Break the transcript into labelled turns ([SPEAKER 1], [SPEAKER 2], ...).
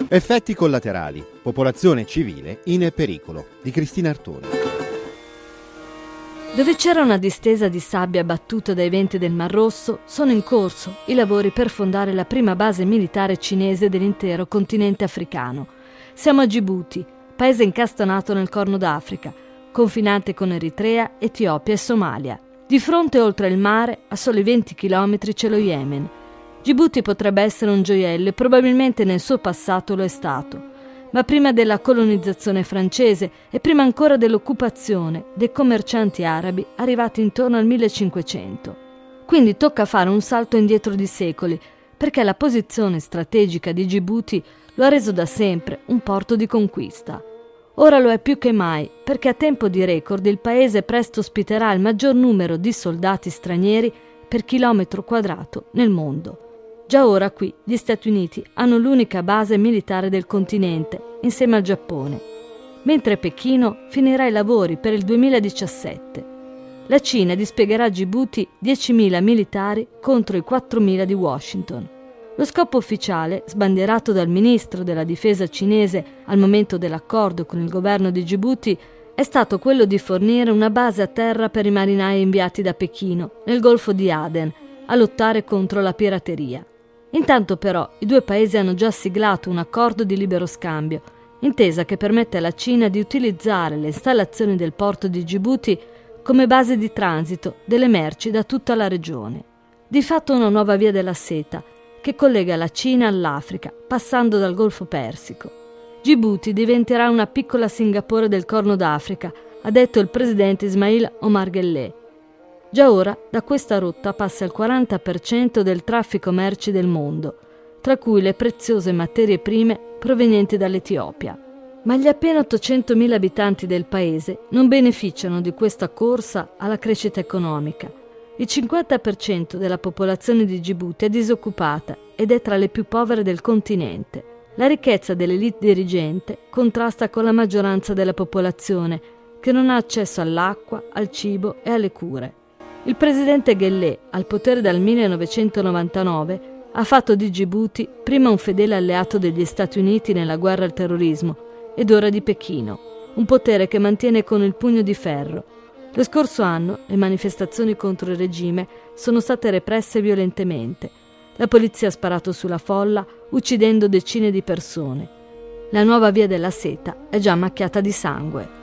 [SPEAKER 1] Effetti collaterali. Popolazione civile in pericolo di Cristina Artoni.
[SPEAKER 2] Dove c'era una distesa di sabbia battuta dai venti del Mar Rosso, sono in corso i lavori per fondare la prima base militare cinese dell'intero continente africano. Siamo a Gibuti, paese incastonato nel Corno d'Africa, confinante con Eritrea, Etiopia e Somalia. Di fronte, oltre il mare, a soli 20 chilometri, c'è lo Yemen. Gibuti potrebbe essere un gioiello e probabilmente nel suo passato lo è stato. Ma prima della colonizzazione francese e prima ancora dell'occupazione dei commercianti arabi arrivati intorno al 1500. Quindi tocca fare un salto indietro di secoli, perché la posizione strategica di Gibuti lo ha reso da sempre un porto di conquista. Ora lo è più che mai, perché a tempo di record il paese presto ospiterà il maggior numero di soldati stranieri per chilometro quadrato nel mondo. Già ora qui gli Stati Uniti hanno l'unica base militare del continente, insieme al Giappone, mentre Pechino finirà i lavori per il 2017. La Cina dispiegherà a Gibuti 10.000 militari contro i 4.000 di Washington. Lo scopo ufficiale, sbandierato dal ministro della difesa cinese al momento dell'accordo con il governo di Gibuti, è stato quello di fornire una base a terra per i marinai inviati da Pechino nel Golfo di Aden a lottare contro la pirateria. Intanto però i due paesi hanno già siglato un accordo di libero scambio, intesa che permette alla Cina di utilizzare le installazioni del porto di Gibuti come base di transito delle merci da tutta la regione. Di fatto una nuova via della seta che collega la Cina all'Africa, passando dal Golfo Persico. Gibuti diventerà una piccola Singapore del Corno d'Africa, ha detto il presidente Ismail Omar Guelleh. Già ora da questa rotta passa il 40% del traffico merci del mondo, tra cui le preziose materie prime provenienti dall'Etiopia. Ma gli appena 800.000 abitanti del paese non beneficiano di questa corsa alla crescita economica. Il 50% della popolazione di Gibuti è disoccupata ed è tra le più povere del continente. La ricchezza dell'elite dirigente contrasta con la maggioranza della popolazione, che non ha accesso all'acqua, al cibo e alle cure. Il presidente Guelleh, al potere dal 1999, ha fatto di Gibuti prima un fedele alleato degli Stati Uniti nella guerra al terrorismo ed ora di Pechino, un potere che mantiene con il pugno di ferro. Lo scorso anno le manifestazioni contro il regime sono state represse violentemente. La polizia ha sparato sulla folla, uccidendo decine di persone. La nuova via della seta è già macchiata di sangue.